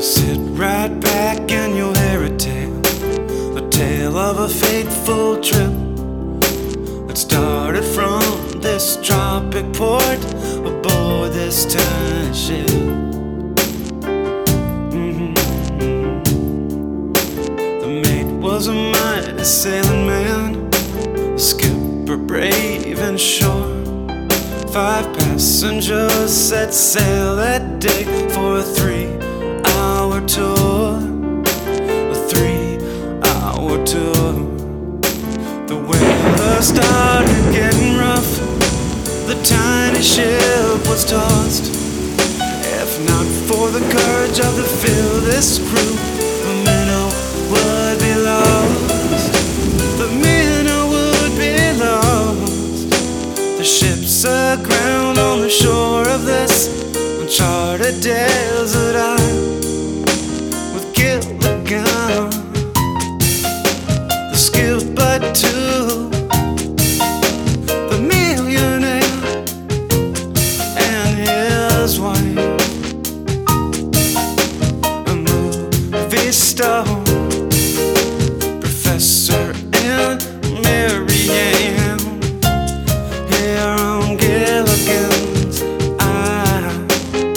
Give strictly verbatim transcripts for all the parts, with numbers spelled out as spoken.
Sit right back and you'll hear a tale, a tale of a fateful trip that started from this tropic port aboard this tiny ship. Mm-hmm. The mate was a mighty sailing man, a skipper brave and sure. Five passengers set sail that day for a three-hour tour. A three-hour tour. The weather started getting rough. The tiny ship was tossed. If not for the courage of the fearless crew, the minnow would be lost. The minnow would be lost. The ship's aground on the shore of this uncharted desert isle, with Gilligan, the skilled but two, the millionaire and his wife, a movie star, Professor and Mary Ann, here on Gilligan's Isle.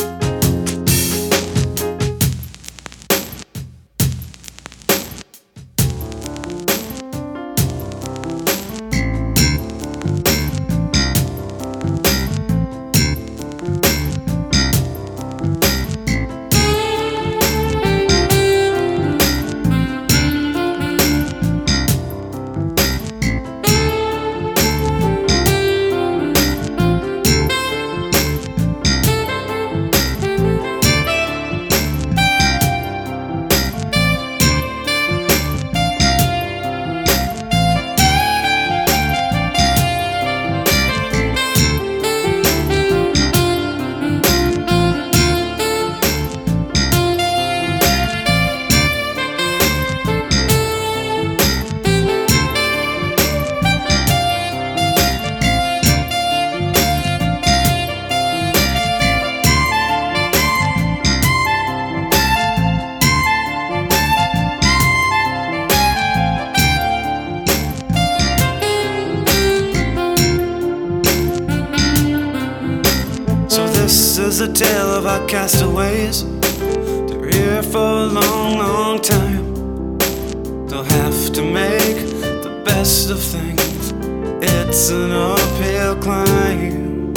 This is a tale of our castaways. They're here for a long, long time. They'll have to make the best of things. It's an uphill climb.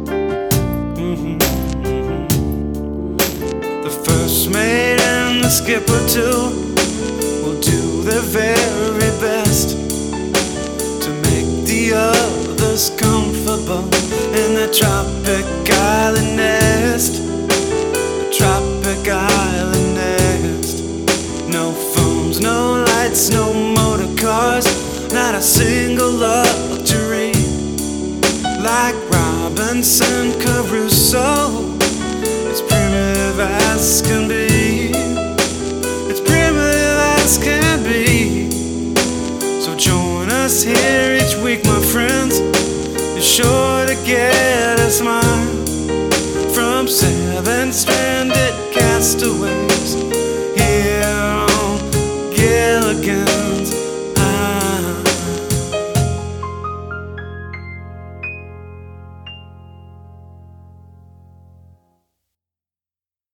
Mm-hmm, mm-hmm. The first mate and the skipper too will do their very best to make the others comfortable in the tropic island nest. The tropic island nest. No phones, no lights, no motor cars, not a single luxury. Like Robinson Crusoe, it's primitive as can be. It's primitive as can be. So join us here each week, my friends. You're sure to get a smile from seven stranded castaways.